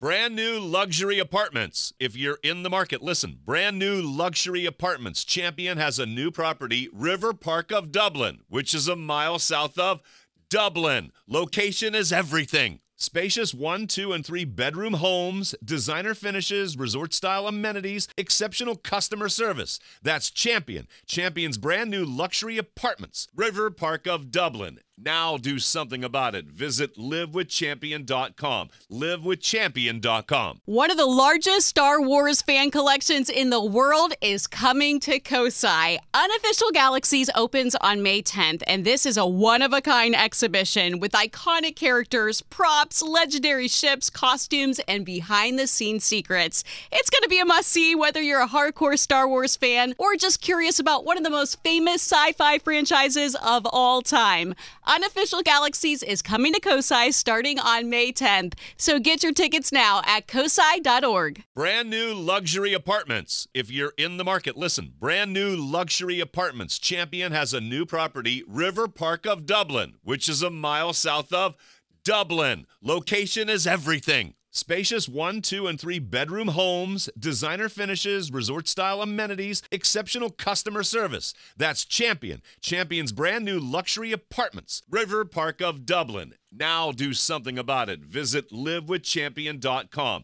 Brand new luxury apartments. If you're in the market, listen. Brand new luxury apartments. Champion has a new property, River Park of Dublin, which is a mile south of Dublin. Location is everything. Spacious 1, 2, and 3 bedroom homes, designer finishes, resort-style amenities, exceptional customer service. That's Champion. Champion's brand new luxury apartments. River Park of Dublin. Now do something about it. Visit livewithchampion.com. Livewithchampion.com. One of the largest Star Wars fan collections in the world is coming to Kosai. Unofficial Galaxies opens on May 10th, and this is a one-of-a-kind exhibition with iconic characters, props, legendary ships, costumes, and behind-the-scenes secrets. It's going to be a must-see whether you're a hardcore Star Wars fan or just curious about one of the most famous sci-fi franchises of all time. Unofficial Galaxies is coming to Kosai starting on May 10th. So get your tickets now at kosai.org. Brand new luxury apartments. If you're in the market, listen. Brand new luxury apartments. Champion has a new property, River Park of Dublin, which is a mile south of Dublin. Location is everything. Spacious 1, 2, and 3 bedroom homes, designer finishes, resort-style amenities, exceptional customer service. That's Champion. Champion's brand new luxury apartments. River Park of Dublin. Now do something about it. Visit livewithchampion.com.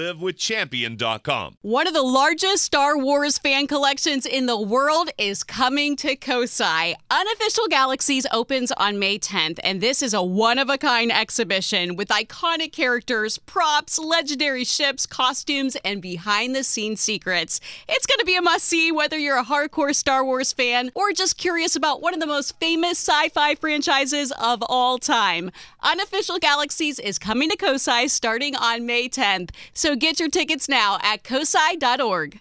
Livewithchampion.com. One of the largest Star Wars fan collections in the world is coming to Kosai. Unofficial Galaxies opens on May 10th, and this is a one-of-a-kind exhibition with iconic characters, props, legendary ships, costumes, and behind-the-scenes secrets. It's going to be a must-see whether you're a hardcore Star Wars fan or just curious about one of the most famous sci-fi franchises of all time. Unofficial Galaxies is coming to Kosai starting on May 10th. So get your tickets now at kosai.org.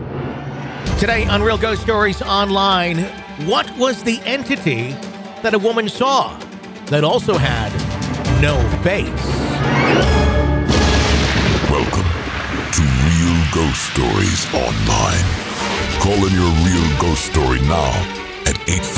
Today on Real Ghost Stories Online, what was the entity that a woman saw that also had no face? Welcome to Real Ghost Stories Online. Call in your real ghost story now at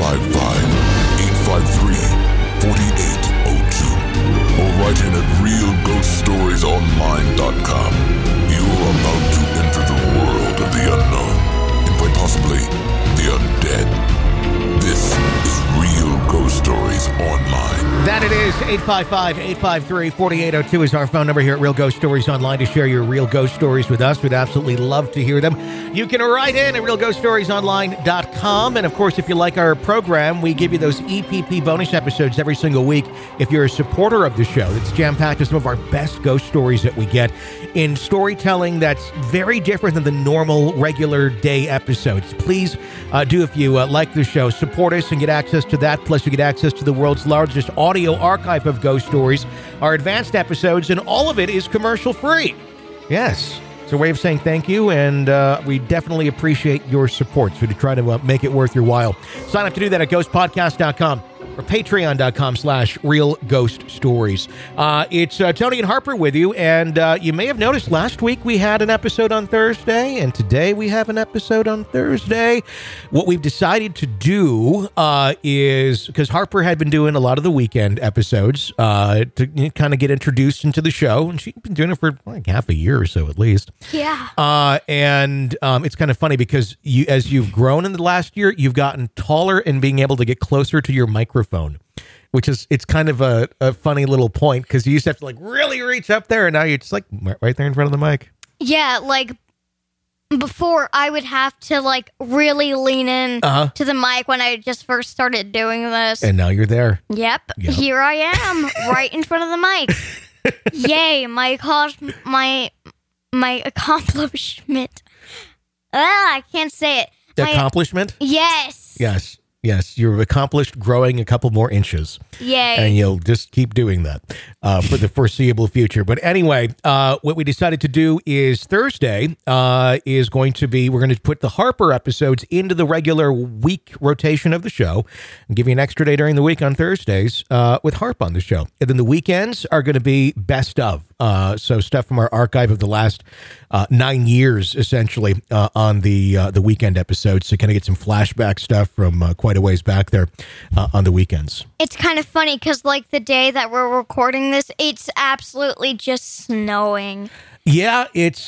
855-853-4802 or write in at realghoststoriesonline.com. You are about to enter the world of the unknown and quite possibly the undead. This is Real Ghost Stories Online. That it is. 855-853-4802 is our phone number here at Real Ghost Stories Online to share your real ghost stories with us. We'd absolutely love to hear them. You can write in at realghoststoriesonline.com. And, of course, if you like our program, we give you those EPP bonus episodes every single week. If you're a supporter of the show, it's jam-packed with some of our best ghost stories that we get in storytelling that's very different than the normal, regular day episodes. Please do, if you like the show, support us and get access to that. Plus, you get access to the world's largest audio archive of ghost stories, our advanced episodes, and all of it is commercial-free. Yes. It's a way of saying thank you, and we definitely appreciate your support. So to try to make it worth your while, sign up to do that at ghostpodcast.com or patreon.com/realghoststories. It's Tony and Harper with you, and you may have noticed last week we had an episode on Thursday, and today we have an episode on Thursday. What we've decided to do is, because Harper had been doing a lot of the weekend episodes to kind of get introduced into the show, and she'd been doing it for like half a year or so at least. Yeah. And it's kind of funny because as you've grown in the last year, you've gotten taller and being able to get closer to your microphone, which is, it's kind of a funny little point because you used to have to like really reach up there, and now you're just like right there in front of the mic. Yeah, like before I would have to like really lean in to the mic when I just first started doing this. And now you're there. Yep. Here I am, right in front of the mic. Yay, my accomplishment. I can't say it. Accomplishment? Yes. Yes, you've accomplished growing a couple more inches. Yay. And you'll just keep doing that for the foreseeable future. But anyway, what we decided to do is Thursday is going to be, we're going to put the Harper episodes into the regular week rotation of the show and give you an extra day during the week on Thursdays with Harp on the show. And then the weekends are going to be best of. So stuff from our archive of the last 9 years, essentially, on the weekend episodes. So kind of get some flashback stuff from quite a ways back there on the weekends. It's kind of funny because, like, the day that we're recording this, it's absolutely just snowing. Yeah, it's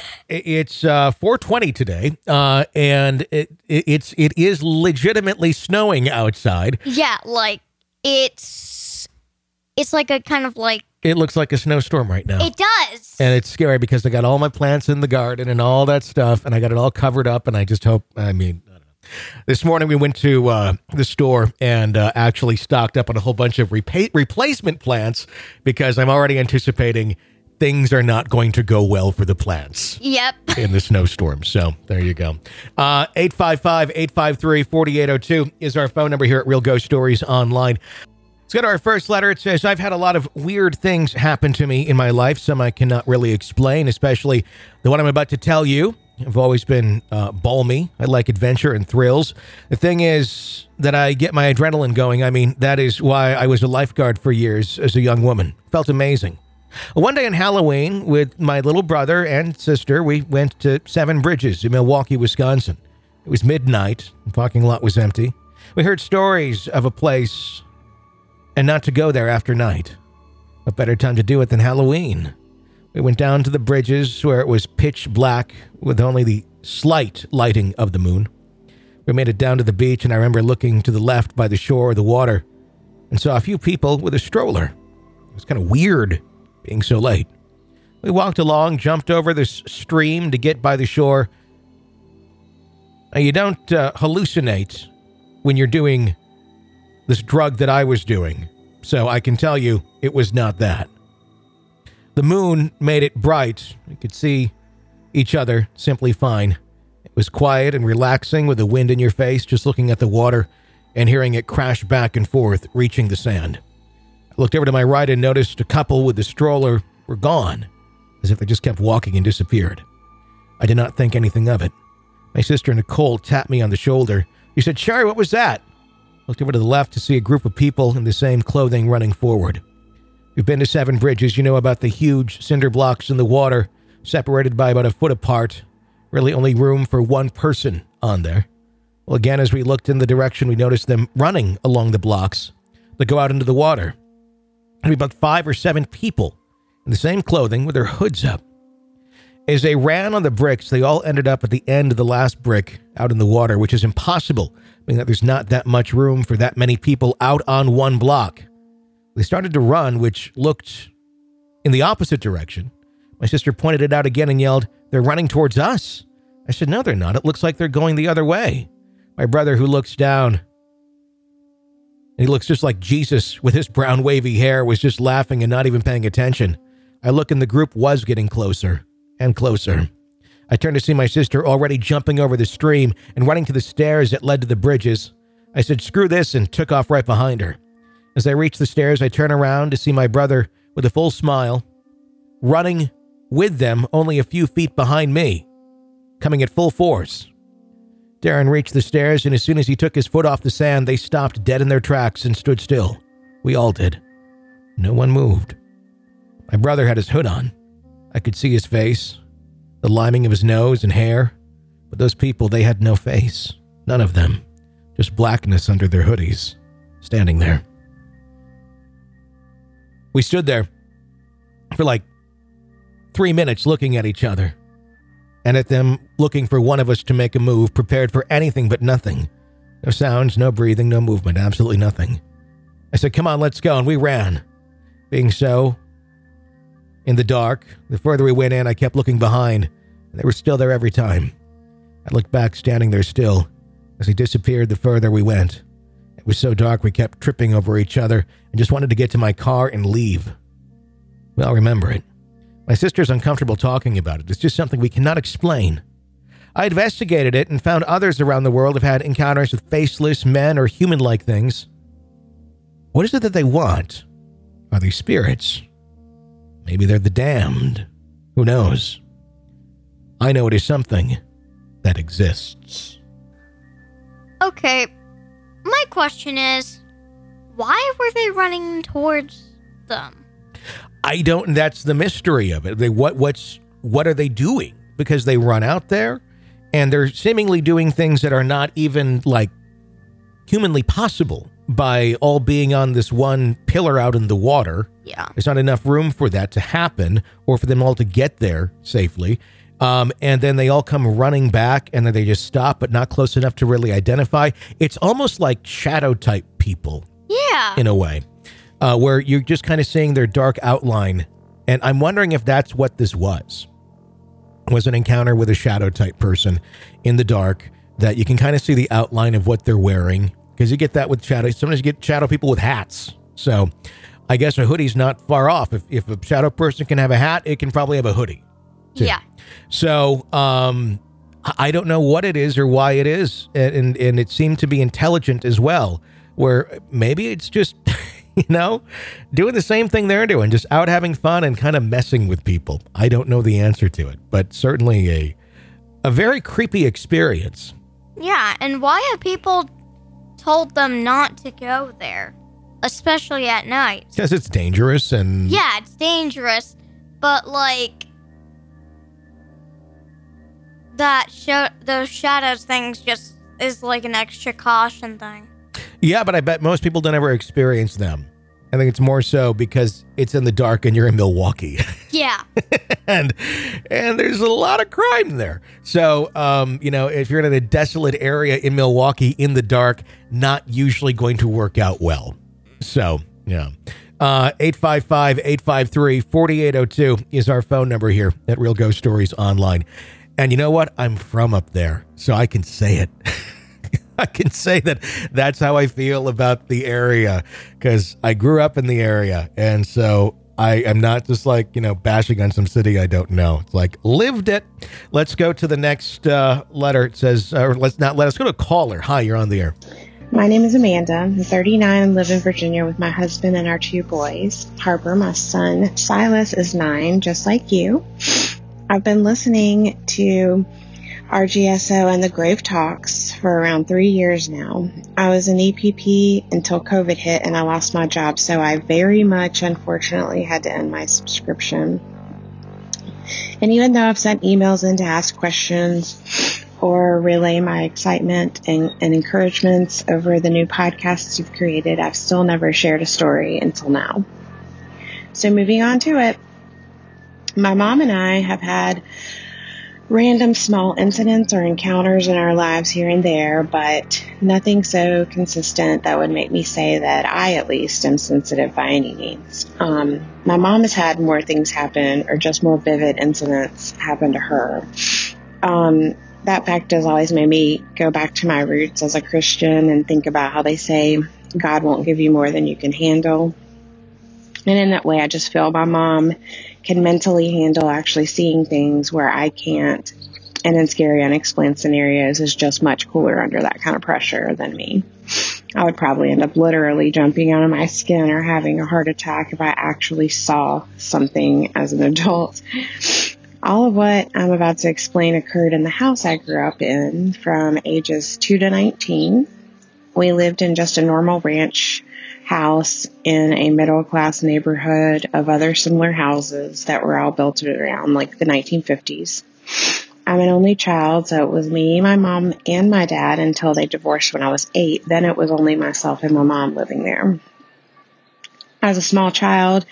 4:20 today, and it is legitimately snowing outside. Yeah, like it's like a kind of like. It looks like a snowstorm right now. It does. And it's scary because I got all my plants in the garden and all that stuff, and I got it all covered up, and I just hope, I don't know. This morning we went to the store and actually stocked up on a whole bunch of replacement plants because I'm already anticipating things are not going to go well for the plants. Yep. In the snowstorm. So there you go. 855-853-4802 is our phone number here at Real Ghost Stories Online. Let's go to our first letter. It says, I've had a lot of weird things happen to me in my life, some I cannot really explain, especially the one I'm about to tell you. I've always been balmy. I like adventure and thrills. The thing is that I get my adrenaline going. I mean, that is why I was a lifeguard for years as a young woman. Felt amazing. One day on Halloween with my little brother and sister, we went to Seven Bridges in Milwaukee, Wisconsin. It was midnight. The parking lot was empty. We heard stories of a place and not to go there after night. What better time to do it than Halloween? We went down to the bridges where it was pitch black with only the slight lighting of the moon. We made it down to the beach, and I remember looking to the left by the shore of the water and saw a few people with a stroller. It was kind of weird being so late. We walked along, jumped over this stream to get by the shore. Now, you don't hallucinate when you're doing this drug that I was doing, so I can tell you it was not that. The moon made it bright. We could see each other simply fine. It was quiet and relaxing with the wind in your face, just looking at the water and hearing it crash back and forth, reaching the sand. I looked over to my right and noticed a couple with the stroller were gone, as if they just kept walking and disappeared. I did not think anything of it. My sister Nicole tapped me on the shoulder. She said, "Sherry, what was that?" I looked over to the left to see a group of people in the same clothing running forward. We've been to Seven Bridges. You know about the huge cinder blocks in the water, separated by about a foot apart. Really only room for one person on there. Well, again, as we looked in the direction, we noticed them running along the blocks that go out into the water. There'd be about 5 or 7 people in the same clothing with their hoods up. As they ran on the bricks, they all ended up at the end of the last brick out in the water, which is impossible, meaning that there's not that much room for that many people out on one block. They started to run, which looked in the opposite direction. My sister pointed it out again and yelled, "They're running towards us." I said, "No, they're not. It looks like they're going the other way." My brother, who looks down, and he looks just like Jesus with his brown wavy hair, was just laughing and not even paying attention. I look and the group was getting closer and closer. I turned to see my sister already jumping over the stream and running to the stairs that led to the bridges. I said, "Screw this," and took off right behind her. As I reached the stairs, I turned around to see my brother with a full smile, running with them only a few feet behind me, coming at full force. Darren reached the stairs, and as soon as he took his foot off the sand, they stopped dead in their tracks and stood still. We all did. No one moved. My brother had his hood on. I could see his face, the liming of his nose and hair, but those people, they had no face. None of them. Just blackness under their hoodies, standing there. We stood there for like 3 minutes looking at each other and at them, looking for one of us to make a move, prepared for anything but nothing. No sounds, no breathing, no movement, absolutely nothing. I said, "Come on, let's go," and we ran. Being so, in the dark, the further we went in, I kept looking behind, and they were still there every time. I looked back, standing there still. As he disappeared, the further we went. It was so dark we kept tripping over each other and just wanted to get to my car and leave. We all remember it. My sister's uncomfortable talking about it. It's just something we cannot explain. I investigated it and found others around the world have had encounters with faceless men or human-like things. What is it that they want? Are they spirits? Maybe they're the damned. Who knows? I know it is something that exists. Okay, my question is, why were they running towards them? I don't, that's the mystery of it. What are they doing? Because they run out there and they're seemingly doing things that are not even like humanly possible. by all being on this one pillar out in the water. Yeah. There's not enough room for that to happen or for them all to get there safely. And then they all come running back and then they just stop, but not close enough to really identify. It's almost like shadow type people. Yeah. In a way, where you're just kind of seeing their dark outline. And I'm wondering if that's what this was an encounter with a shadow type person in the dark that you can kind of see the outline of what they're wearing. Because you get that with shadow. Sometimes you get shadow people with hats. So I guess a hoodie's not far off. If a shadow person can have a hat, it can probably have a hoodie too. Yeah. So I don't know what it is or why it is. And it seemed to be intelligent as well, where maybe it's just, doing the same thing they're doing, just out having fun and kind of messing with people. I don't know the answer to it, but certainly a very creepy experience. Yeah, and why have people told them not to go there, especially at night? Because it's dangerous and... Yeah, it's dangerous, but those shadows things just is like an extra caution thing. Yeah, but I bet most people don't ever experience them. I think it's more so because it's in the dark and you're in Milwaukee. Yeah. and there's a lot of crime there. So, if you're in a desolate area in Milwaukee in the dark, not usually going to work out well. So, yeah. 855-853-4802 is our phone number here at Real Ghost Stories Online. And you know what? I'm from up there, so I can say it. I can say that that's how I feel about the area because I grew up in the area. And so I am not just bashing on some city I don't know. It's like lived it. Let's go to the next letter. It says, let's go to caller. Hi, you're on the air. My name is Amanda. I'm 39 and live in Virginia with my husband and our 2 boys. Harper, my son. Silas is 9, just like you. I've been listening to RGSO and the Grave Talks for around 3 years now. I was an EPP until COVID hit and I lost my job, so I very much, unfortunately, had to end my subscription. And even though I've sent emails in to ask questions or relay my excitement and encouragements over the new podcasts you've created, I've still never shared a story until now. So moving on to it, my mom and I have had random small incidents or encounters in our lives here and there, but nothing so consistent that would make me say that I, at least, am sensitive by any means. My mom has had more things happen or just more vivid incidents happen to her. That fact has always made me go back to my roots as a Christian and think about how they say God won't give you more than you can handle. And in that way, I just feel my mom can mentally handle actually seeing things where I can't. And in scary, unexplained scenarios is just much cooler under that kind of pressure than me. I would probably end up literally jumping out of my skin or having a heart attack if I actually saw something as an adult. All of what I'm about to explain occurred in the house I grew up in from ages 2 to 19. We lived in just a normal ranch house in a middle-class neighborhood of other similar houses that were all built around the 1950s. I'm an only child, so it was me, my mom, and my dad until they divorced when I was 8. Then it was only myself and my mom living there. As a small child,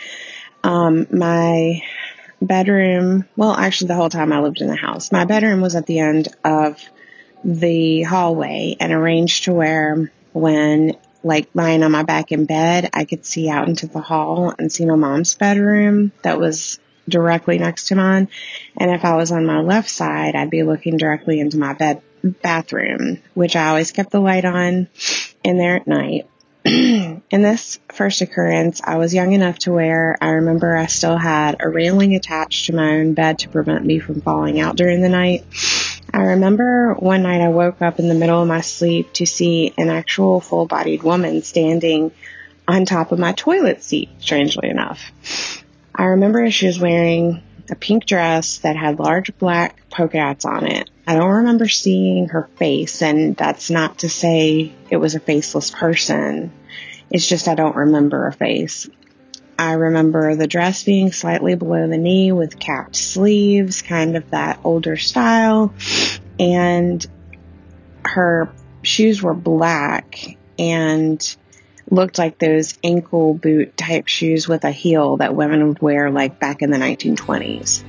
my bedroom, actually the whole time I lived in the house, my bedroom was at the end of the hallway and arranged to where when lying on my back in bed, I could see out into the hall and see my mom's bedroom that was directly next to mine. And if I was on my left side, I'd be looking directly into my bathroom, which I always kept the light on in there at night. In this first occurrence, I was young enough to where I remember I still had a railing attached to my own bed to prevent me from falling out during the night. I remember one night I woke up in the middle of my sleep to see an actual full-bodied woman standing on top of my toilet seat, strangely enough. I remember she was wearing a pink dress that had large black polka dots on it. I don't remember seeing her face, and that's not to say it was a faceless person. It's just I don't remember a face. I remember the dress being slightly below the knee with capped sleeves, kind of that older style, and her shoes were black, and looked like those ankle boot type shoes with a heel that women would wear like back in the 1920s.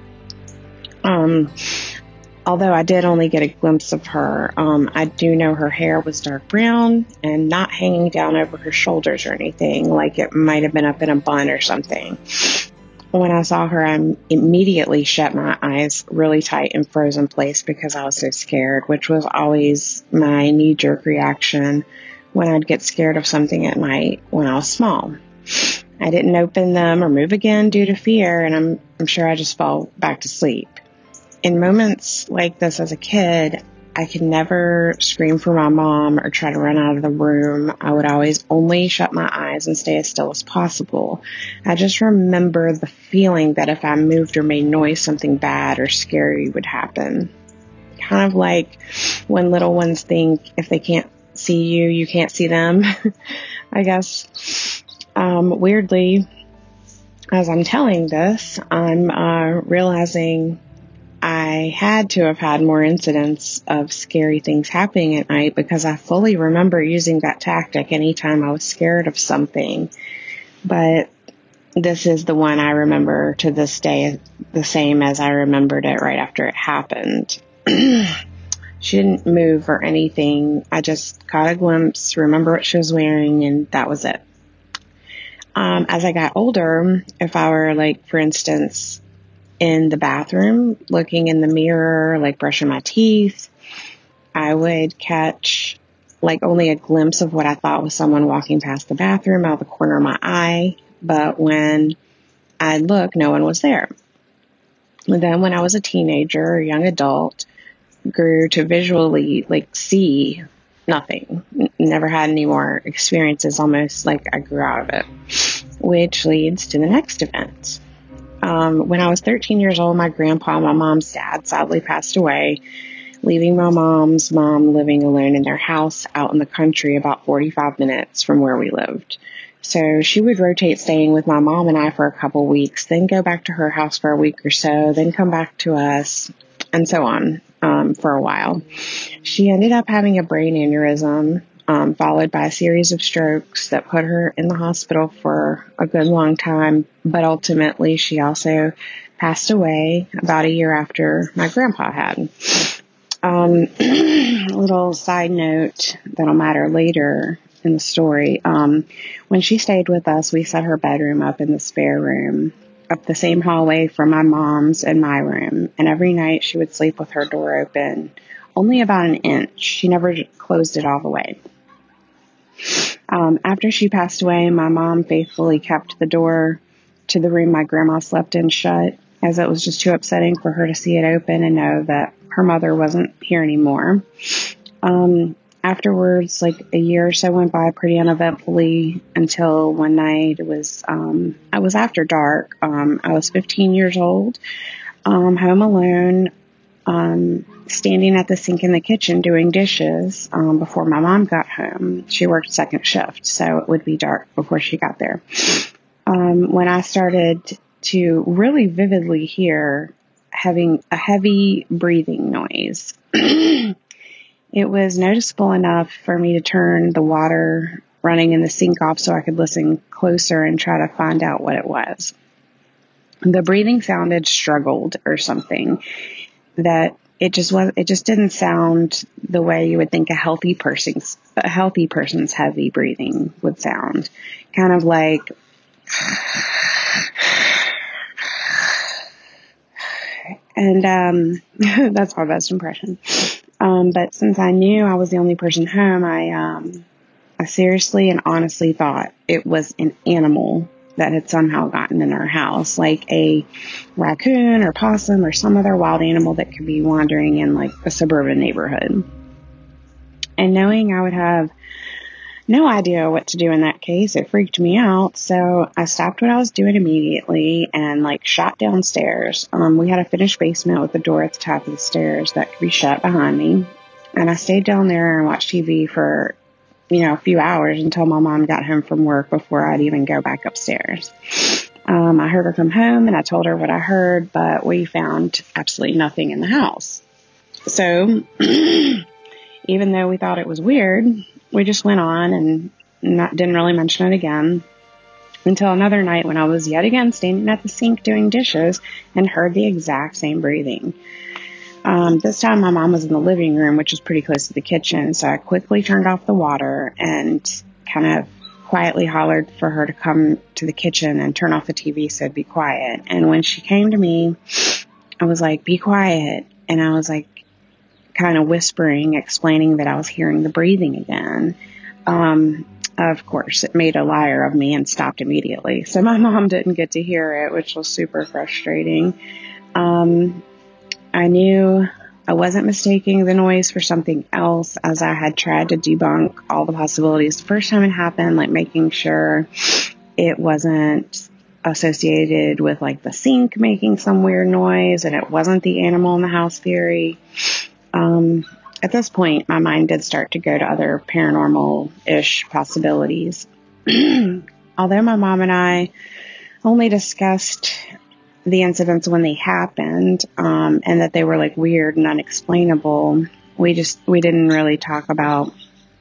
Although I did only get a glimpse of her, I do know her hair was dark brown and not hanging down over her shoulders or anything, like it might have been up in a bun or something. When I saw her, I immediately shut my eyes really tight and froze in place because I was so scared, which was always my knee-jerk reaction when I'd get scared of something at night when I was small. I didn't open them or move again due to fear, and I'm sure I just fell back to sleep. In moments like this as a kid, I could never scream for my mom or try to run out of the room. I would always only shut my eyes and stay as still as possible. I just remember the feeling that if I moved or made noise, something bad or scary would happen. Kind of like when little ones think if they can't see you, you can't see them, I guess. Weirdly, as I'm telling this, I'm realizing I had to have had more incidents of scary things happening at night because I fully remember using that tactic anytime I was scared of something. But this is the one I remember to this day the same as I remembered it right after it happened. She didn't move or anything. I just caught a glimpse, remember what she was wearing, and that was it. As I got older, if I were, like, for instance, in the bathroom, looking in the mirror, like brushing my teeth, I would catch like only a glimpse of what I thought was someone walking past the bathroom out of the corner of my eye. But when I'd look, no one was there. And then when I was a teenager or young adult, grew to visually like see nothing. Never had any more experiences, almost like I grew out of it, which leads to the next event. When I was 13 years old, my grandpa, my mom's dad, sadly passed away, leaving my mom's mom living alone in their house out in the country about 45 minutes from where we lived. So she would rotate staying with my mom and I for a couple weeks, then go back to her house for a week or so, then come back to us, and so on, for a while. She ended up having a brain aneurysm, followed by a series of strokes that put her in the hospital for a good long time. But ultimately, she also passed away about a year after my grandpa had. A little side note that'll matter later in the story. When she stayed with us, we set her bedroom up in the spare room, up the same hallway from my mom's and my room. And every night she would sleep with her door open, only about an inch. She never closed it all the way. After she passed away, my mom faithfully kept the door to the room my grandma slept in shut, as it was just too upsetting for her to see it open and know that her mother wasn't here anymore. Afterwards, like a year or so went by pretty uneventfully until one night it was after dark. I was 15 years old, home alone, standing at the sink in the kitchen doing dishes before my mom got home. She worked second shift, so it would be dark before she got there. When I started to really vividly hear having a heavy breathing noise, it was noticeable enough for me to turn the water running in the sink off so I could listen closer and try to find out what it was. The breathing sounded struggled or something, that it just didn't sound the way you would think a healthy person's heavy breathing would sound. Kind of like and that's my best impression. But since I knew I was the only person home, I seriously and honestly thought it was an animal that had somehow gotten in our house, like a raccoon or possum or some other wild animal that could be wandering in like a suburban neighborhood. And knowing I would have no idea what to do in that case, it freaked me out. So I stopped what I was doing immediately and like shot downstairs. We had a finished basement with a door at the top of the stairs that could be shut behind me. And I stayed down there and watched TV for, a few hours until my mom got home from work before I'd even go back upstairs. I heard her come home and I told her what I heard, but we found absolutely nothing in the house. So even though we thought it was weird, we just went on and didn't really mention it again until another night when I was yet again standing at the sink doing dishes and heard the exact same breathing. This time my mom was in the living room, which is pretty close to the kitchen, so I quickly turned off the water and kind of quietly hollered for her to come to the kitchen and turn off the TV so it'd be quiet. And when she came to me, I was like, be quiet. And I was like, kind of whispering, explaining that I was hearing the breathing again. Of course, it made a liar of me and stopped immediately. So my mom didn't get to hear it, which was super frustrating. I knew I wasn't mistaking the noise for something else, as I had tried to debunk all the possibilities the first time it happened, like making sure it wasn't associated with like the sink making some weird noise and it wasn't the animal in the house theory. At this point, my mind did start to go to other paranormal-ish possibilities. Although my mom and I only discussed the incidents when they happened, and that they were like weird and unexplainable, we didn't really talk about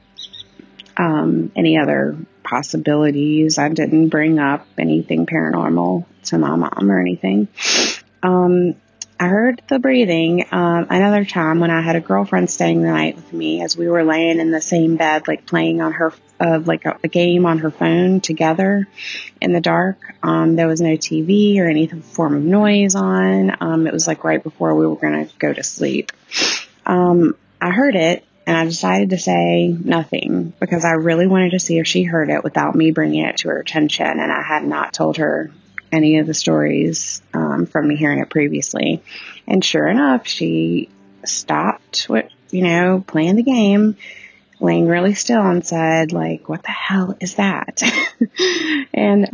any other possibilities. I didn't bring up anything paranormal to my mom or anything. I heard the breathing another time when I had a girlfriend staying the night with me, as we were laying in the same bed, like playing on her like a game on her phone together in the dark. There was no TV or any form of noise on. It was like right before we were going to go to sleep. I heard it and I decided to say nothing because I really wanted to see if she heard it without me bringing it to her attention. And I had not told her any of the stories from me hearing it previously. And sure enough, she stopped playing the game, laying really still, and said, like, what the hell is that? And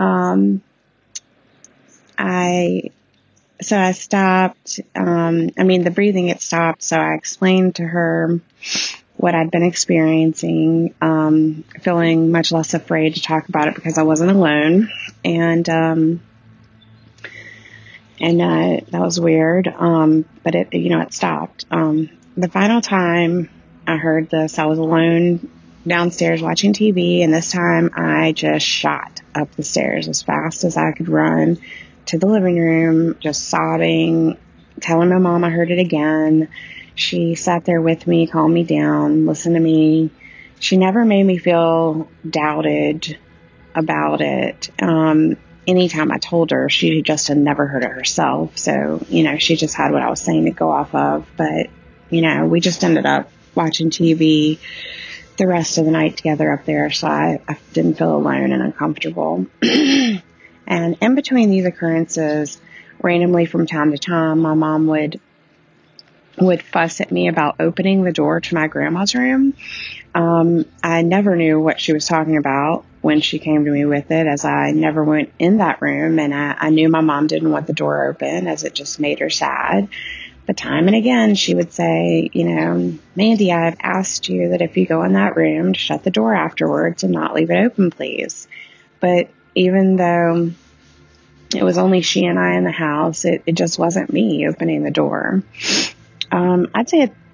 I stopped. The breathing, it stopped. So I explained to her what I'd been experiencing, feeling much less afraid to talk about it because I wasn't alone. And that was weird. But it stopped. The final time I heard this, I was alone downstairs watching TV, and this time I just shot up the stairs as fast as I could run to the living room, just sobbing, telling my mom I heard it again. She sat there with me, calmed me down, listened to me. She never made me feel doubted about it. Anytime I told her, she just had never heard it herself. So, she just had what I was saying to go off of. But, we just ended up watching TV the rest of the night together up there. So I didn't feel alone and uncomfortable. And in between these occurrences, randomly from time to time, my mom would fuss at me about opening the door to my grandma's room. I never knew what she was talking about when she came to me with it, as I never went in that room, and I knew my mom didn't want the door open, as it just made her sad. But time and again, she would say, Mandy, I've asked you that if you go in that room to shut the door afterwards and not leave it open, please. But even though it was only she and I in the house, it just wasn't me opening the door. I'd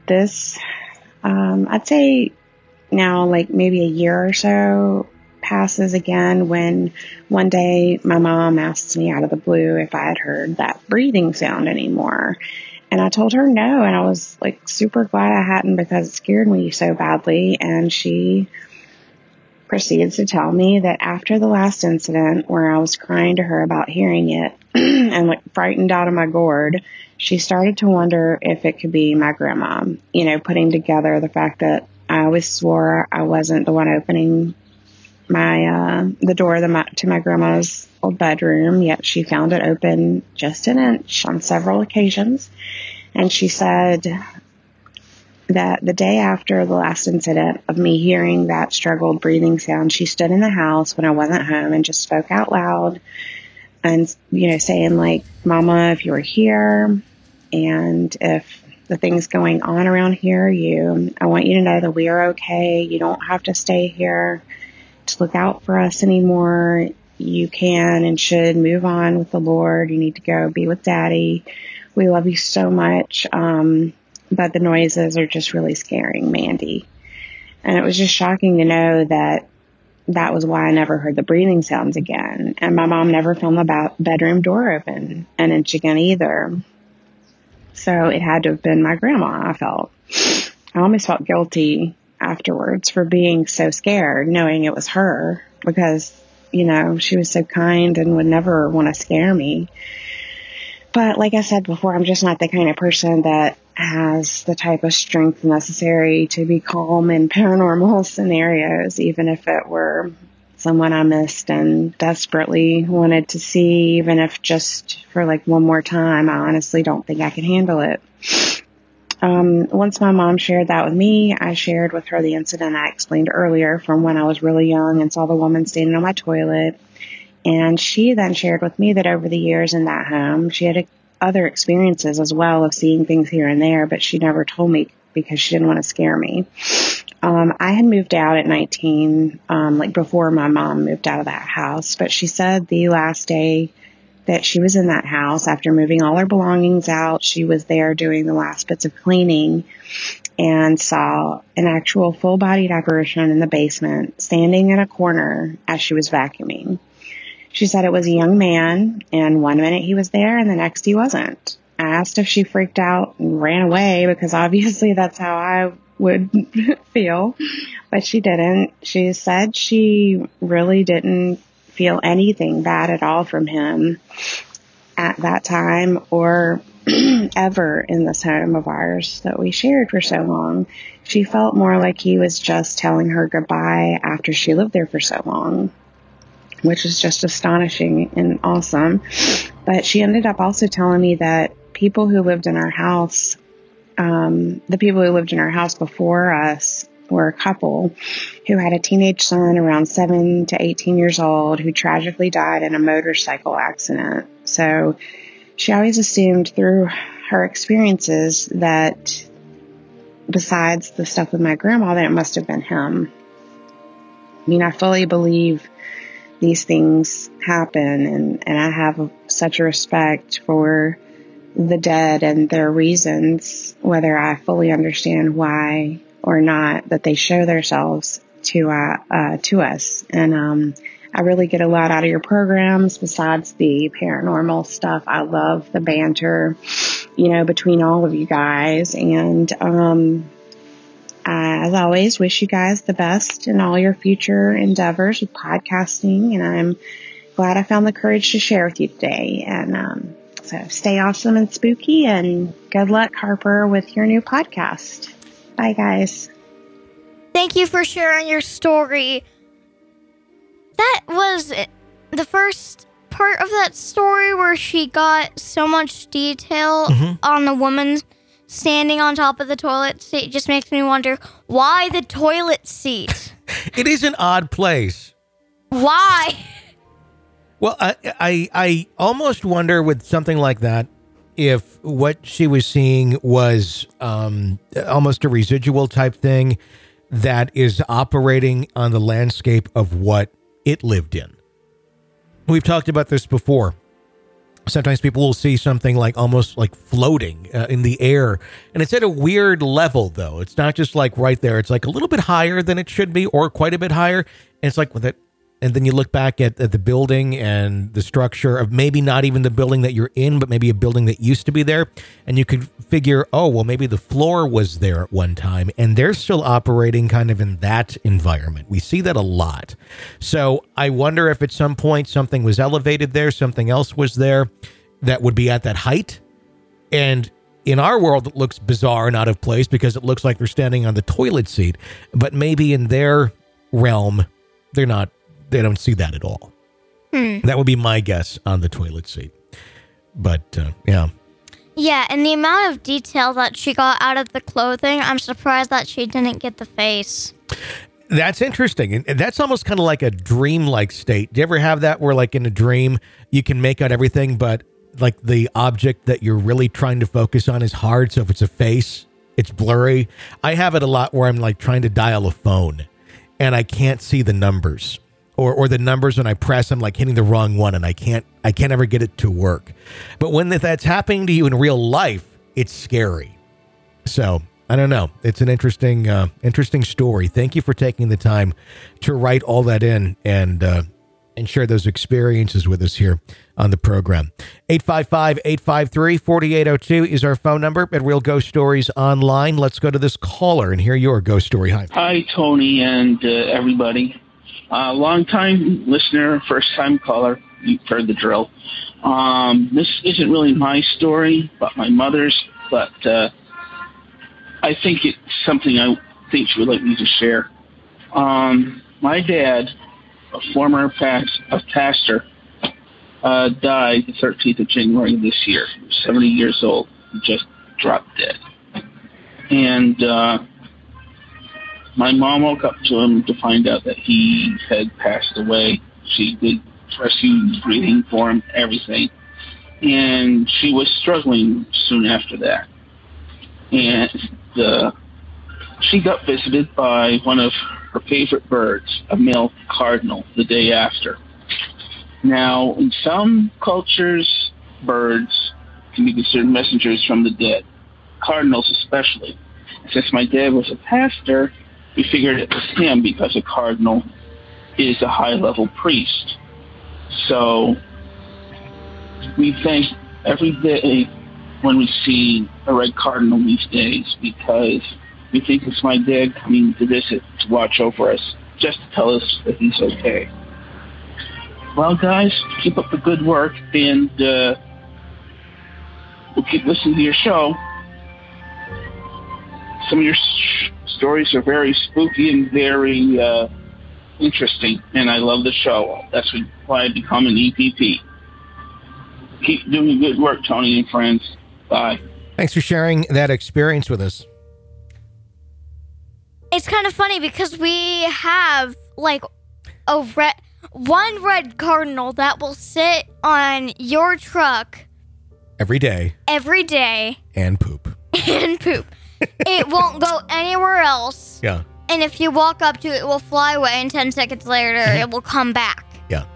say now, like maybe a year or so passes again when one day my mom asked me out of the blue if I had heard that breathing sound anymore. And I told her no, and I was like super glad I hadn't because it scared me so badly. And she proceeds to tell me that after the last incident where I was crying to her about hearing it and like frightened out of my gourd, she started to wonder if it could be my grandma, putting together the fact that I always swore I wasn't the one opening the door to my grandma's old bedroom, yet she found it open just an inch on several occasions. And she said that the day after the last incident of me hearing that struggled breathing sound, she stood in the house when I wasn't home and just spoke out loud and, saying like, Mama, if you were here and if the things going on around here, I want you to know that we are okay. You don't have to stay here to look out for us anymore. You can and should move on with the Lord. You need to go be with Daddy. We love you so much. But the noises are just really scaring Mandy. And it was just shocking to know that that was why I never heard the breathing sounds again. And my mom never found the bedroom door open an inch again either. So it had to have been my grandma, I felt. I almost felt guilty afterwards for being so scared, knowing it was her, because, you know, she was so kind and would never want to scare me. But like I said before, I'm just not the kind of person that has the type of strength necessary to be calm in paranormal scenarios, even if it were someone I missed and desperately wanted to see, even if just for like one more time. I honestly don't think I could handle it. Once my mom shared that with me, I shared with her the incident I explained earlier from when I was really young and saw the woman standing on my toilet. And she then shared with me that over the years in that home, she had other experiences as well of seeing things here and there, but she never told me because she didn't want to scare me. I had moved out at 19, like before my mom moved out of that house, but she said the last day that she was in that house, after moving all her belongings out, she was there doing the last bits of cleaning and saw an actual full-bodied apparition in the basement standing in a corner as she was vacuuming. She said it was a young man, and one minute he was there and the next he wasn't. I asked if she freaked out and ran away, because obviously that's how I would feel, but she didn't. She said she really didn't feel anything bad at all from him at that time or ever in this home of ours that we shared for so long. She felt more like he was just telling her goodbye after she lived there for so long, which is just astonishing and awesome. But she ended up also telling me that people who lived in our house, the people who lived in our house before us were a couple who had a teenage son around 7 to 18 years old who tragically died in a motorcycle accident. So she always assumed through her experiences that besides the stuff with my grandma, that it must have been him. I mean, I fully believe these things happen, and I have such a respect for the dead and their reasons, whether I fully understand why or not, that they show themselves to us. And I really get a lot out of your programs besides the paranormal stuff. I love the banter, you know, between all of you guys. And I, as always, wish you guys the best in all your future endeavors with podcasting. And I'm glad I found the courage to share with you today. And so stay awesome and spooky, and good luck, Harper, with your new podcast. Bye, guys. Thank you for sharing your story. That was the first part of that story where she got so much detail on the woman standing on top of the toilet seat. It just makes me wonder, why the toilet seat? It is an odd place. Why? Well, I almost wonder with something like that if what she was seeing was almost a residual type thing that is operating on the landscape of what it lived in. We've talked about this before. Sometimes people will see something like almost like floating in the air, and it's at a weird level, though. It's not just like right there. It's like a little bit higher than it should be, or quite a bit higher. And it's like with it. And then you look back at the building and the structure of maybe not even the building that you're in, but maybe a building that used to be there. And you could figure, oh, well, maybe the floor was there at one time, and they're still operating kind of in that environment. We see that a lot. So I wonder if at some point something was elevated there, something else was there that would be at that height. And in our world, it looks bizarre and out of place because it looks like they're standing on the toilet seat. But maybe in their realm, they're not. They don't see that at all. That would be my guess on the toilet seat. But, yeah. Yeah, and the amount of detail that she got out of the clothing, I'm surprised that she didn't get the face. That's interesting. And that's almost kind of like a dream-like state. Do you ever have that where, like, in a dream, you can make out everything, but, like, the object that you're really trying to focus on is hard? So if it's a face, it's blurry. I have it a lot where I'm, like, trying to dial a phone, and I can't see the numbers. Or the numbers when I press, I'm like hitting the wrong one, and I can't ever get it to work. But when that's happening to you in real life, it's scary. So I don't know. It's an interesting story. Thank you for taking the time to write all that in and share those experiences with us here on the program. 855-853-4802 is our phone number at Real Ghost Stories Online. Let's go to this caller and hear your ghost story. Hi. Hi, Tony and everybody. Long-time listener, first-time caller. You've heard the drill. This isn't really my story, but my mother's, but I think it's something I think she would like me to share. My dad, a former pastor, died the 13th of January this year. He was 70 years old. He just dropped dead. And my mom woke up to him to find out that he had passed away. She did rescue breathing for him, everything. And she was struggling soon after that. And she got visited by one of her favorite birds, a male cardinal, the day after. Now, in some cultures, birds can be considered messengers from the dead, cardinals especially. Since my dad was a pastor, we figured it was him because a cardinal is a high-level priest. So we thank every day when we see a red cardinal these days because we think it's my dad coming to visit to watch over us, just to tell us that he's okay. Well, guys, keep up the good work, and we'll keep listening to your show. Some of your stories are very spooky and very interesting, and I love the show. That's why I become an EPP. Keep doing good work, Tony and friends. Bye. Thanks for sharing that experience with us. It's kind of funny because we have like one red cardinal that will sit on your truck every day and poop. It won't go anywhere else. Yeah. And if you walk up to it, it will fly away, and 10 seconds later, it will come back. Yeah.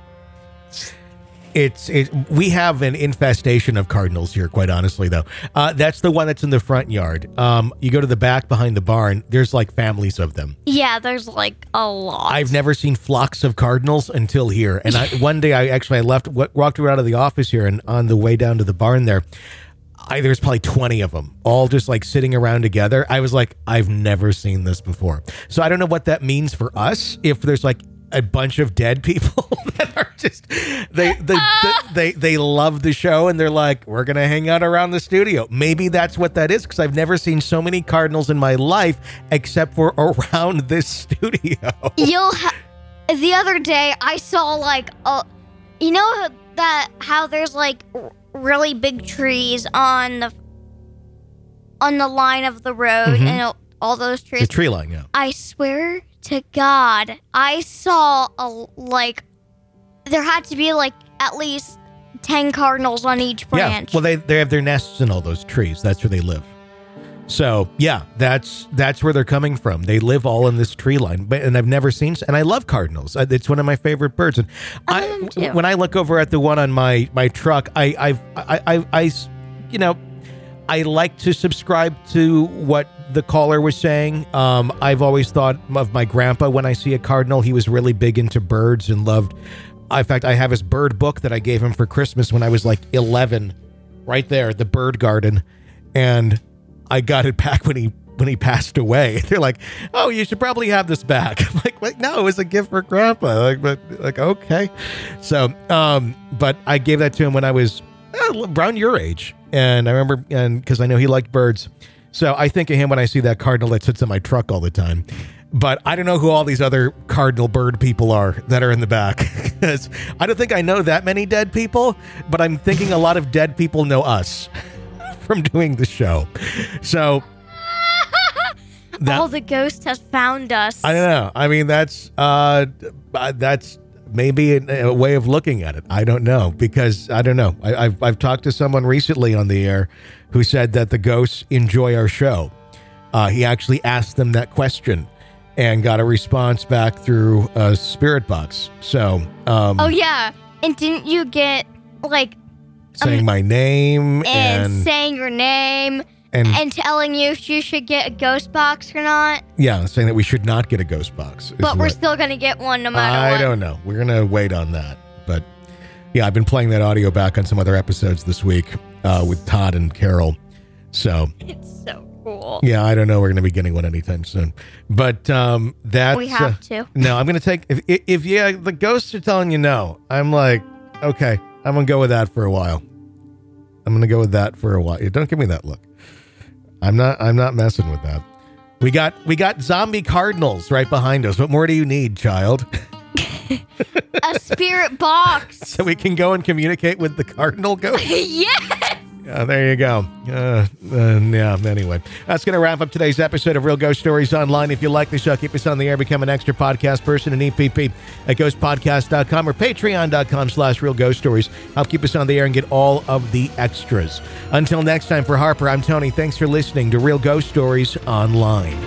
We have an infestation of cardinals here, quite honestly, though. That's the one that's in the front yard. You go to the back behind the barn, there's like families of them. Yeah, there's like a lot. I've never seen flocks of cardinals until here. And one day I walked out of the office here, and on the way down to the barn there's probably 20 of them, all just like sitting around together. I was like, I've never seen this before. So I don't know what that means for us, if there's like a bunch of dead people that are just they love the show and they're like, we're gonna hang out around the studio. Maybe that's what that is, because I've never seen so many cardinals in my life except for around this studio. The other day I saw like how there's like really big trees on the line of the road, and all those trees. The tree line, yeah. I swear to God, I saw there had to be like at least 10 cardinals on each branch. Yeah, well, they have their nests in all those trees. That's where they live. So yeah, that's where they're coming from. They live all in this tree line, and I've never seen. And I love cardinals. It's one of my favorite birds. And when I look over at the one on my truck, I like to subscribe to what the caller was saying. I've always thought of my grandpa when I see a cardinal. He was really big into birds and loved. In fact, I have his bird book that I gave him for Christmas when I was like 11, right there, the bird garden, and I got it back when he passed away. They're like, "Oh, you should probably have this back." I'm like, no, it was a gift for Grandpa. Like, okay. So, but I gave that to him when I was around your age, and I remember, and because I know he liked birds, so I think of him when I see that cardinal that sits in my truck all the time. But I don't know who all these other cardinal bird people are that are in the back, because I don't think I know that many dead people, but I'm thinking a lot of dead people know us from doing the show. So all the ghost has found us. I don't know. I mean, that's maybe a way of looking at it. I don't know, because I don't know. I've talked to someone recently on the air who said that the ghosts enjoy our show. He actually asked them that question and got a response back through a spirit box. So, oh yeah, and didn't you get like saying my name and saying your name And telling you if you should get a ghost box or not. Yeah, saying that we should not get a ghost box. But we're still going to get one no matter what. I don't know. We're going to wait on that. But yeah, I've been playing that audio back on some other episodes this week with Todd and Carol. So it's so cool. Yeah, I don't know. We're going to be getting one anytime soon. But that we have to. No, I'm going to take if the ghosts are telling you no, I'm like, okay, I'm going to go with that for a while. Don't give me that look. I'm not messing with that. We got zombie cardinals right behind us. What more do you need, child? A spirit box. So we can go and communicate with the cardinal ghost? Yes! Yeah, there you go. Anyway. That's going to wrap up today's episode of Real Ghost Stories Online. If you like the show, keep us on the air. Become an extra podcast person in EPP at ghostpodcast.com or patreon.com/Real Ghost Stories. Help keep us on the air and get all of the extras. Until next time, for Harper, I'm Tony. Thanks for listening to Real Ghost Stories Online.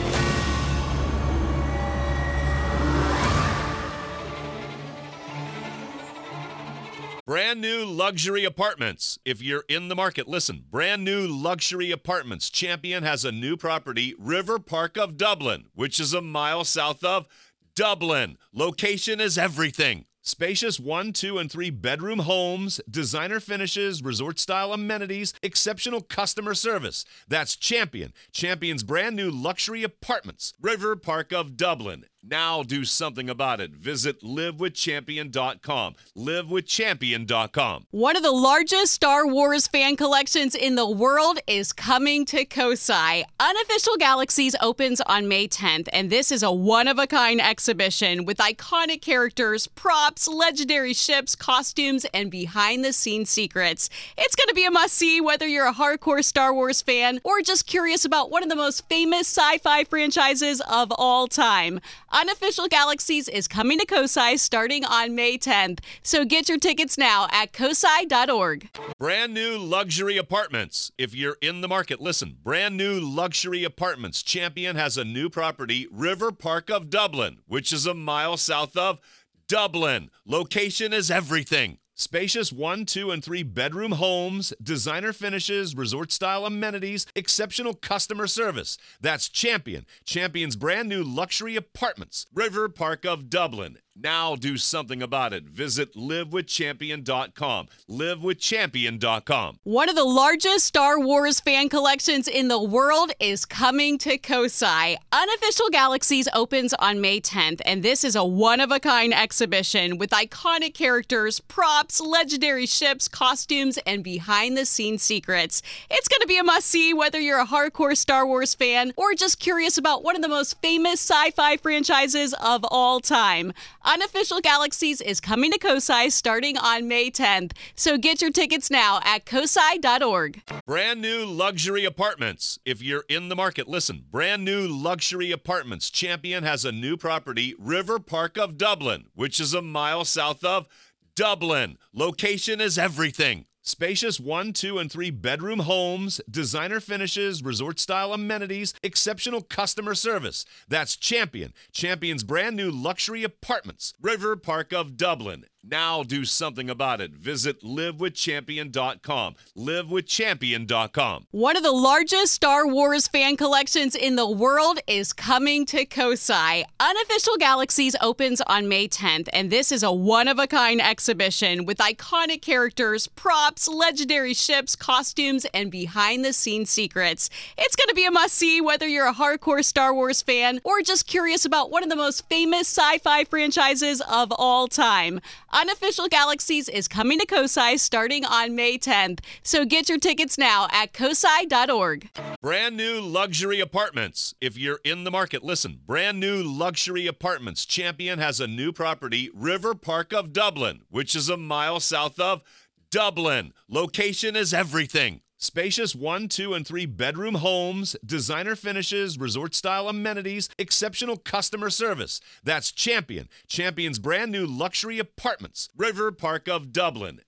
Brand new luxury apartments. If you're in the market, listen. Brand new luxury apartments. Champion has a new property, River Park of Dublin, which is a mile south of Dublin. Location is everything. Spacious 1, 2, and 3 bedroom homes, designer finishes, resort-style amenities, exceptional customer service. That's Champion. Champion's brand new luxury apartments. River Park of Dublin. Now do something about it. Visit livewithchampion.com. Livewithchampion.com. One of the largest Star Wars fan collections in the world is coming to Kosai. Unofficial Galaxies opens on May 10th, and this is a one-of-a-kind exhibition with iconic characters, props, legendary ships, costumes, and behind-the-scenes secrets. It's going to be a must-see whether you're a hardcore Star Wars fan or just curious about one of the most famous sci-fi franchises of all time. Unofficial Galaxies is coming to Kosai starting on May 10th, so get your tickets now at kosai.org. Brand new luxury apartments. If you're in the market, listen. Brand new luxury apartments. Champion has a new property, River Park of Dublin, which is a mile south of Dublin. Location is everything. Spacious 1, 2, and 3 bedroom homes, designer finishes, resort-style amenities, exceptional customer service. That's Champion. Champion's brand new luxury apartments. River Park of Dublin. Now do something about it. Visit livewithchampion.com. Livewithchampion.com. One of the largest Star Wars fan collections in the world is coming to Kosai. Unofficial Galaxies opens on May 10th, and this is a one-of-a-kind exhibition with iconic characters, props, legendary ships, costumes, and behind-the-scenes secrets. It's going to be a must-see whether you're a hardcore Star Wars fan or just curious about one of the most famous sci-fi franchises of all time. Unofficial Galaxies is coming to Kosai starting on May 10th, so get your tickets now at kosai.org. Brand new luxury apartments. If you're in the market, listen. Brand new luxury apartments. Champion has a new property, River Park of Dublin, which is a mile south of Dublin. Location is everything. Spacious 1, 2, and 3 bedroom homes, designer finishes, resort-style amenities, exceptional customer service. That's Champion. Champion's brand new luxury apartments. River Park of Dublin. Now do something about it. Visit livewithchampion.com. Livewithchampion.com. One of the largest Star Wars fan collections in the world is coming to Kosai. Unofficial Galaxies opens on May 10th, and this is a one-of-a-kind exhibition with iconic characters, props, legendary ships, costumes, and behind-the-scenes secrets. It's going to be a must-see whether you're a hardcore Star Wars fan or just curious about one of the most famous sci-fi franchises of all time. Unofficial Galaxies is coming to Kosai starting on May 10th, so get your tickets now at kosai.org. Brand new luxury apartments. If you're in the market, listen. Brand new luxury apartments. Champion has a new property, River Park of Dublin, which is a mile south of Dublin. Location is everything. Spacious 1, 2, and 3 bedroom homes, designer finishes, resort-style amenities, exceptional customer service. That's Champion. Champion's brand new luxury apartments. River Park of Dublin.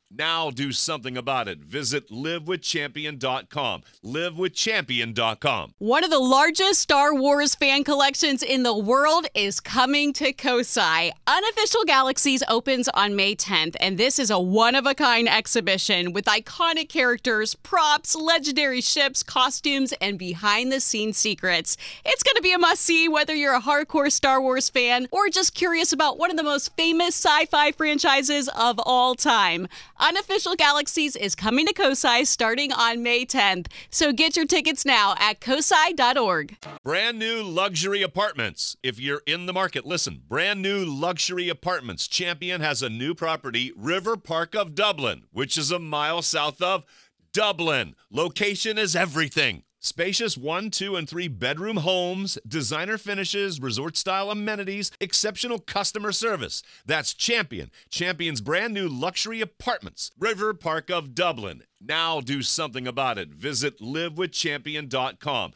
Now do something about it. Visit livewithchampion.com. Livewithchampion.com. One of the largest Star Wars fan collections in the world is coming to Kosai. Unofficial Galaxies opens on May 10th, and this is a one-of-a-kind exhibition with iconic characters, props, legendary ships, costumes, and behind-the-scenes secrets. It's going to be a must-see whether you're a hardcore Star Wars fan or just curious about one of the most famous sci-fi franchises of all time. Unofficial Galaxies is coming to Kosai starting on May 10th, so get your tickets now at kosai.org. Brand new luxury apartments. If you're in the market, listen. Brand new luxury apartments. Champion has a new property, River Park of Dublin, which is a mile south of Dublin. Location is everything. Spacious 1, 2, and 3 bedroom homes, designer finishes, resort-style amenities, exceptional customer service. That's Champion. Champion's brand new luxury apartments. River Park of Dublin. Now do something about it. Visit livewithchampion.com.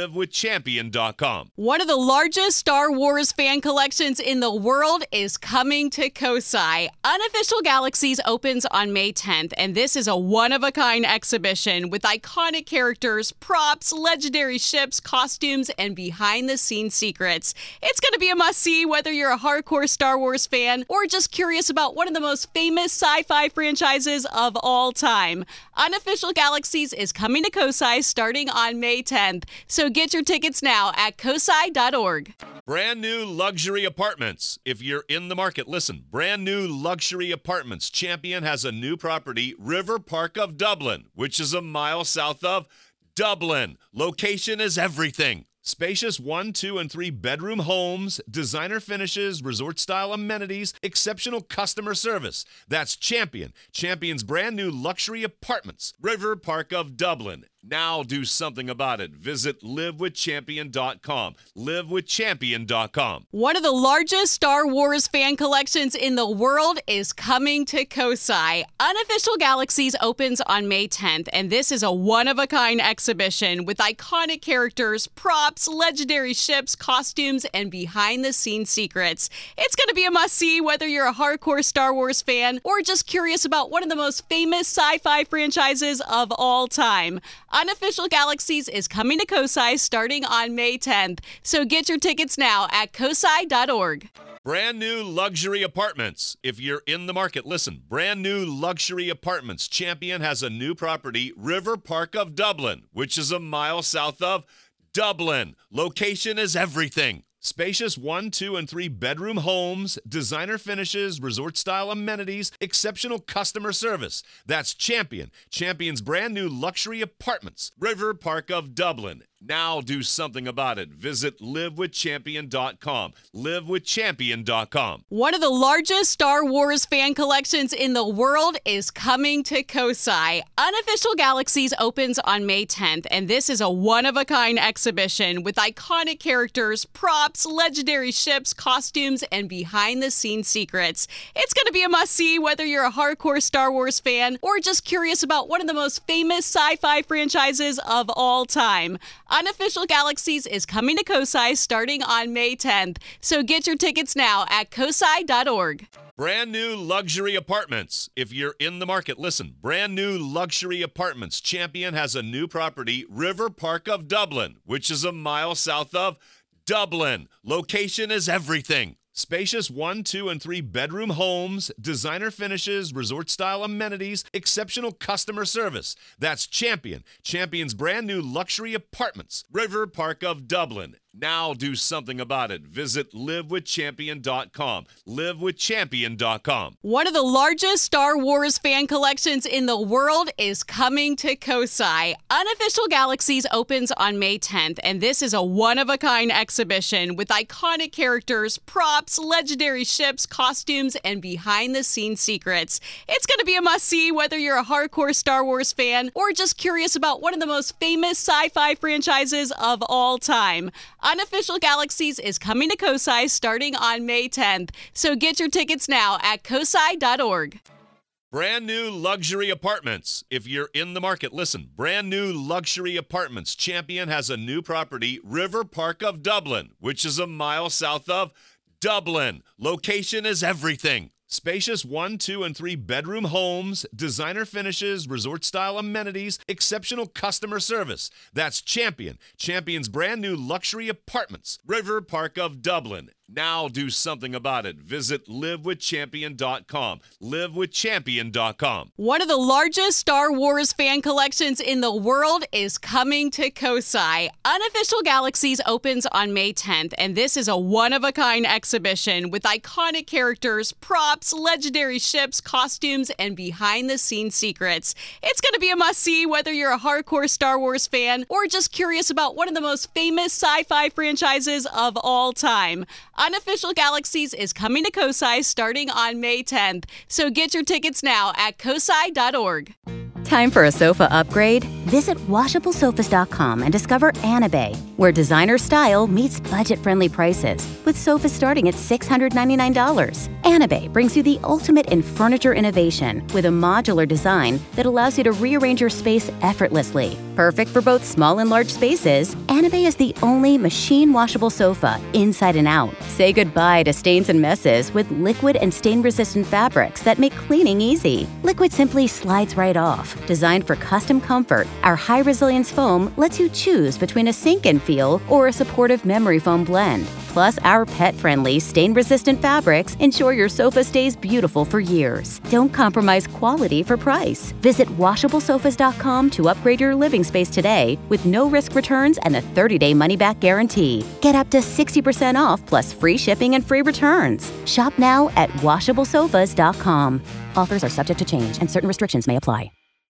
Livewithchampion.com. One of the largest Star Wars fan collections in the world is coming to Kosai. Unofficial Galaxies opens on May 10th, and this is a one-of-a-kind exhibition with iconic characters, props, legendary ships, costumes, and behind-the-scenes secrets. It's going to be a must-see whether you're a hardcore Star Wars fan or just curious about one of the most famous sci-fi franchises of all time. Unofficial Galaxies is coming to Kosai starting on May 10th, so get your tickets now at kosai.org. Brand new luxury apartments. If you're in the market, listen. Brand new luxury apartments. Champion has a new property, River Park of Dublin, which is a mile south of Dublin. Location is everything. Spacious 1, 2, and 3 bedroom homes, designer finishes, resort-style amenities, exceptional customer service. That's Champion. Champion's brand new luxury apartments. River Park of Dublin. Now do something about it. Visit livewithchampion.com. Livewithchampion.com. One of the largest Star Wars fan collections in the world is coming to Kosai. Unofficial Galaxies opens on May 10th, and this is a one-of-a-kind exhibition with iconic characters, props, legendary ships, costumes, and behind-the-scenes secrets. It's going to be a must-see whether you're a hardcore Star Wars fan or just curious about one of the most famous sci-fi franchises of all time. Unofficial Galaxies is coming to Kosai starting on May 10th, so get your tickets now at kosai.org. Brand new luxury apartments. If you're in the market, listen. Brand new luxury apartments. Champion has a new property, River Park of Dublin, which is a mile south of Dublin. Location is everything. Spacious 1, 2, and 3 bedroom homes, designer finishes, resort-style amenities, exceptional customer service. That's Champion. Champion's brand new luxury apartments. River Park of Dublin. Now do something about it. Visit livewithchampion.com. Livewithchampion.com. One of the largest Star Wars fan collections in the world is coming to Kosai. Unofficial Galaxies opens on May 10th, and this is a one-of-a-kind exhibition with iconic characters, props, legendary ships, costumes, and behind-the-scenes secrets. It's going to be a must-see whether you're a hardcore Star Wars fan or just curious about one of the most famous sci-fi franchises of all time. Unofficial Galaxies is coming to Kosai starting on May 10th, so get your tickets now at kosai.org. Brand new luxury apartments. If you're in the market, listen. Brand new luxury apartments. Champion has a new property, River Park of Dublin, which is a mile south of Dublin. Location is everything. Spacious 1, 2, and 3 bedroom homes, designer finishes, resort-style amenities, exceptional customer service. That's Champion. Champion's brand new luxury apartments. River Park of Dublin. Now do something about it. Visit livewithchampion.com. Livewithchampion.com. One of the largest Star Wars fan collections in the world is coming to Kosai. Unofficial Galaxies opens on May 10th, and this is a one-of-a-kind exhibition with iconic characters, props, legendary ships, costumes, and behind-the-scenes secrets. It's going to be a must-see whether you're a hardcore Star Wars fan or just curious about one of the most famous sci-fi franchises of all time. Unofficial Galaxies is coming to Kosai starting on May 10th, so get your tickets now at kosai.org. Brand new luxury apartments. If you're in the market, listen. Brand new luxury apartments. Champion has a new property, River Park of Dublin, which is a mile south of Dublin. Location is everything. Spacious 1, 2, and 3 bedroom homes, designer finishes, resort-style amenities, exceptional customer service. That's Champion. Champion's brand new luxury apartments. River Park of Dublin. Now do something about it. Visit livewithchampion.com. livewithchampion.com. One of the largest Star Wars fan collections in the world is coming to Kosai. Unofficial Galaxies opens on May 10th, and this is a one-of-a-kind exhibition with iconic characters, props, legendary ships, costumes, and behind-the-scenes secrets. It's going to be a must-see whether you're a hardcore Star Wars fan or just curious about one of the most famous sci-fi franchises of all time. Unofficial Galaxies is coming to Kosai starting on May 10th, so get your tickets now at kosai.org. Time for a sofa upgrade? Visit WashableSofas.com and discover Anabay, where designer style meets budget-friendly prices, with sofas starting at $699. Anabay brings you the ultimate in furniture innovation with a modular design that allows you to rearrange your space effortlessly. Perfect for both small and large spaces, Anabay is the only machine-washable sofa inside and out. Say goodbye to stains and messes with liquid and stain-resistant fabrics that make cleaning easy. Liquid simply slides right off. Designed for custom comfort, our high-resilience foam lets you choose between a sink-in feel or a supportive memory foam blend. Plus, our pet-friendly, stain-resistant fabrics ensure your sofa stays beautiful for years. Don't compromise quality for price. Visit WashableSofas.com to upgrade your living space today with no-risk returns and a 30-day money-back guarantee. Get up to 60% off plus free shipping and free returns. Shop now at WashableSofas.com. Offers are subject to change and certain restrictions may apply.